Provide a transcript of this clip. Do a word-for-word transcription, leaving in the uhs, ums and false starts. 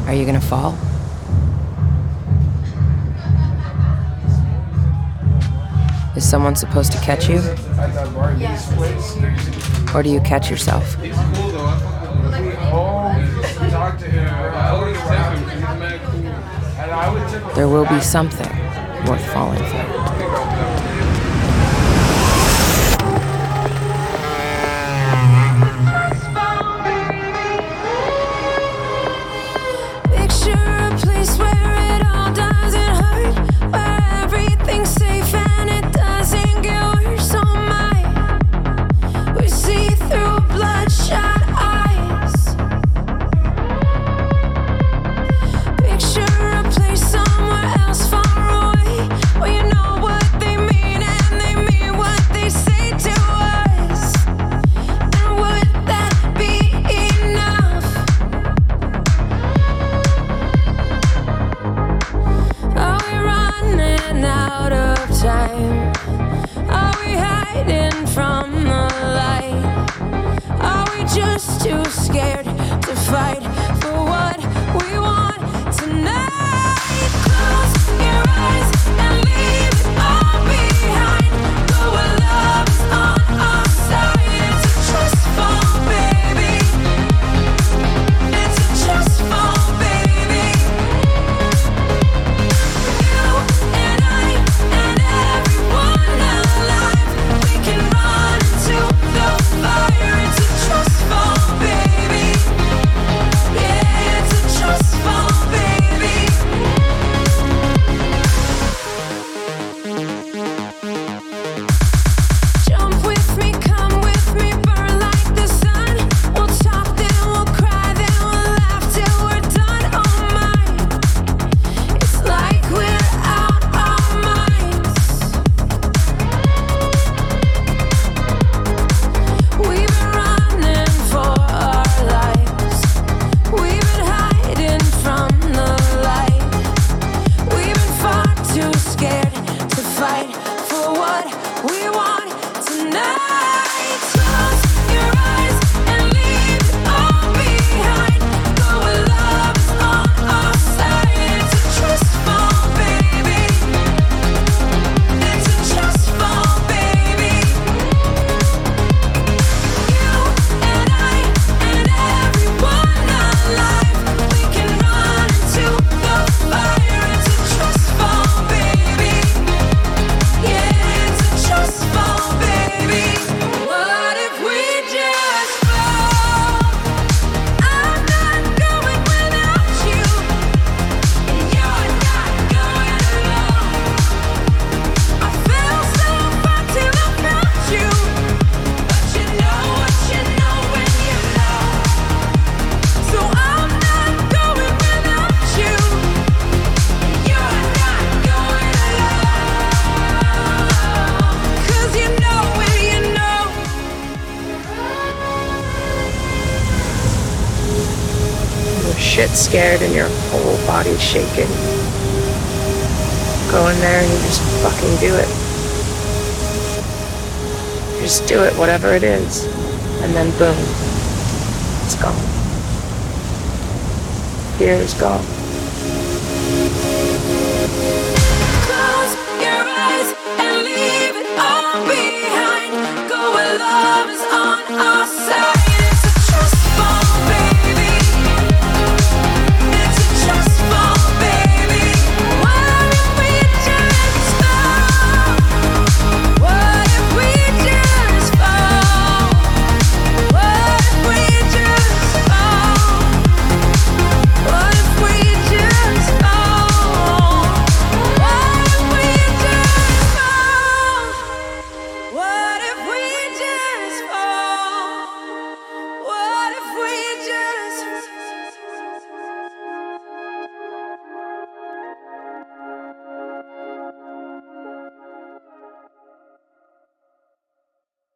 Are you gonna fall? Is someone supposed to catch you? Or do you catch yourself? There will be something worth falling for. Too scared to fight for what we want tonight. Close your eyes and leave it all behind. Go where love is on our side. It's a trust fall, baby. It's a trust fall, baby. You and I and everyone alive, we can run into the fire. It's a trust fall. Shit scared and your whole body's shaking. Go in there and you just fucking do it. Just do it, whatever it is. And then boom, it's gone. Fear is gone. Close your eyes and leave it all behind. Go where love is on our side.